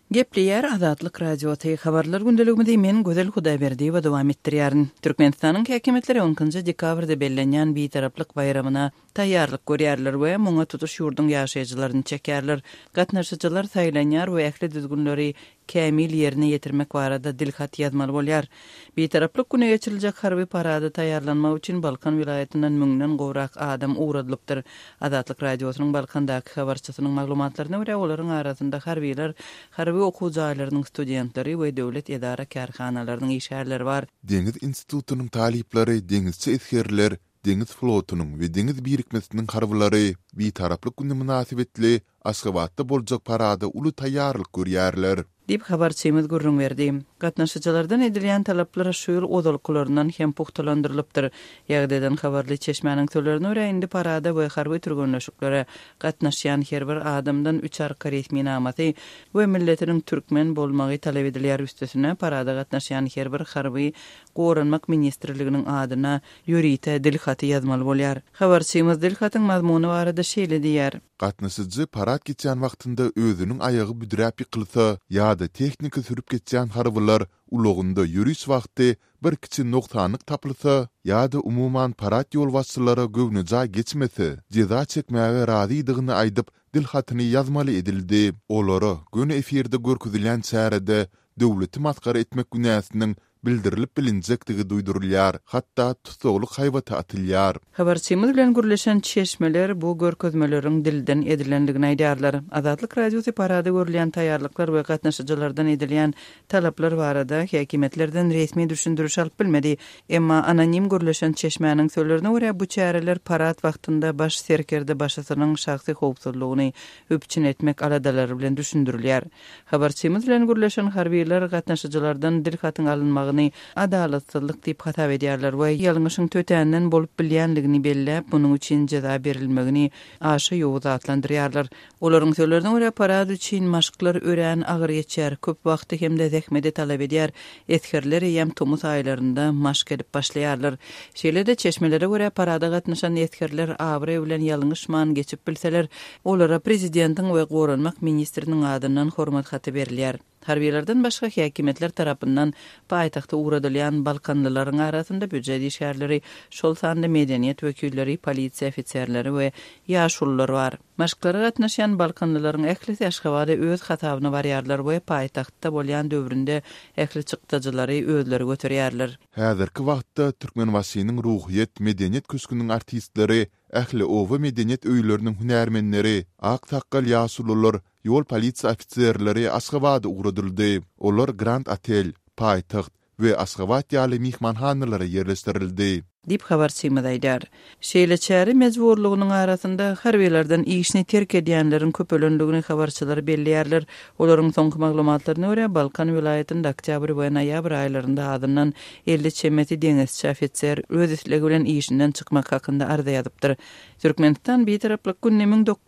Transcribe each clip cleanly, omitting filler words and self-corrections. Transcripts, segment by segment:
Gepleyer Azatlyk radioty habarlar gündeliginde men Gözel Hudaýberdi we dowam etdirýärin. Türkmenistanyň häkimetleri 10-njy dekabrda bellenýän bir taraplyk bayramyna taýýarlyk görýärler we muňa tutuş ýurdun ýaşaýjylaryny çekýärler. Gatnaşyjylar saýlanýar we ähli düzgünleri kämil ýerine ýetirmek barada dilhat ýazmaly bolýar. Bir taraplyk güne geçiriljek harby parada taýýarlanmak üçin Balkan vilayatynyň müňden gowrak adam uğradylypdyr. Azatlyk radiosynyň Balkandaky habarçysynyň maglumatlaryna görä olaryň arasynda harbylar, harby okuw jaýlarynyň studentlary we döwlet edara karhanalarynyň işgärleri bar. Deňiz institutunyň talipleri, deňizçi iskerler, deňiz flotunyň we deňiz birikmesiniň harbylary bir taraplyk güne münasibetli Aşgabatda boljak parada uly taýýarlyk görýärler. Dip habarçymyz gurrun berdi. Gatnaşyjylardan edilýän talaplara şu ýyl odalyklaryndan hem puhtalandyrylypdyr. Ýagdaýdan habarly çeşmäniň tölerini görä indi parada we harby türgünleşiklere gatnaşýan her bir adamdan 3 arka resmi namaty we milletiniň türkmen bolmagy talap edilýär üstesine parada gatnaşýan her bir harby Goranmak ministrliginiň adyna ýörite dilhaty ýazmaly bolýar. Habarçymyz dilhatyň mazmuny barada şeýle diýär. Gatnaşyjy parat geçen wagtynda özüniň aýagy büdräp ýykylsa ýa-da tehnika sürüp geçen harbylar ulugunda ýürüş wagty bir kiçi noktanyk tapylsa ýa-da umuman parat ýol başçylary göwnüja geçmese jeza çekmäge razydygyny aýdyp dilhatyny ýazmaly edildi. Olary gün efirde görkezilýän çärede döwleti maskara etmek günäsiniň bildirilip bilinjektigi duýdurulýar, hatda tutuglyk haýwata atylýar. Habarçymyz bilen gürleşen çeşmeler bu görkezmeleriň dilden edilendigini aýdýarlar. Azatlyk radiosy parada görülen taýýarlyklar we gatnaşyjylardan edilýän talaplar barada häkimetlerden resmi düşündürüş alyp bilmedi. Emma anonim gürleşen çeşmäniň söýlerine görä bu çäreler parat wagtynda baş serkerde başasynyň şahsy howpsuzlygyny öpçün etmek aladalary bilen düşündürilýär. Habarçymyz bilen gürleşen harbylar gatnaşyjylardan dilhatyň alynmagy adalatsyzlyk diýip hatap edýärler we ýalňyşyň tötänden bolup bilýänligini belläp munyň üçin jeza berilmegini aşy ýowuz atlandyrýarlar. Olaryň söýlerine görä parad üçin maşyklar örän agyr geçer, köp wagty hemde zähmeti talap edýär. Etkerler ýem tomus aýlarynda maşk edip başlaýarlar. Şeýle-de çeşmelere görä parada gatnaşan etkerler abry bilen ýalňyşman geçip bilseler, olara prezidentiň we Goranmak ministriniň adyndan hormat haty berilýär. Harbiýlardan başga häkimetler tarapyndan paýtagta uğradylýan Balkanlylaryň arasynda büdjet işgärleri, şol sanda medeniýet wekilleri, polisiýa ofitserleri we ýaşullar bar. Maşklara gatnaşan Balkanlylaryň ählisi Aşgabatda öz hatabyny barýarlar we paýtagtda bolýan döwründe ähli çykdyjylary özleri göterýärler. Häzirki wagtda Türkmen wasynyň ruhyet, medeniýet köşküniň artistleri, ähli owa medeniýet öýleriniň hünärmenleri, ak taqqal ýaşullar, ýol polisiýa ofitserleri Aşgabatda uğradyldy. Olar Grand Hotel, paýtagt we Aşgabat ýaly mihmanhanalary ýerleşdirildi. Dip habarçymyz aýdar. Şeýleçäri mezburlygynyň arasynda harbylardan işini terk edýänleriň köpölenligini habarçylar belliýärler. Olaryň soňky maglumatlaryna görä Balkan vilayatynda oktýabr we noýabr aýlarynda adyndan 50 çemeti deňizçi ofitser öz isligi bilen işinden çykmak hakynda arza ýazypdyr. Türkmenistan bir taraplyk günni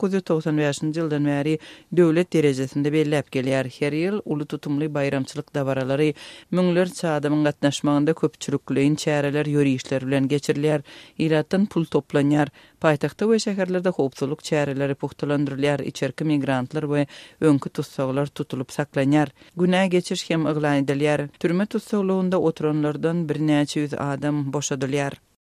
1995-nji ýyldan bäri döwlet derejesinde belläp gelýär. Her ýyl uly tutumly bayramçylyk dabaralary müňler çadamyň gatnaşmagynda köpçülikliň çäreler ýörüşler bilen geçirilýär. Iratdan pul toplanýar. Paýtagtda we şäherlerde howpsuzlyk çäreleri puhtalandyrylýar. İçerki migrantlar we öňkü tutsaglar tutulup saklanýar. Günä geçiriş hem yglan edilýär. Türme tutsaglarynda oturanlardan bir näçe ýüz adam boşadylýar.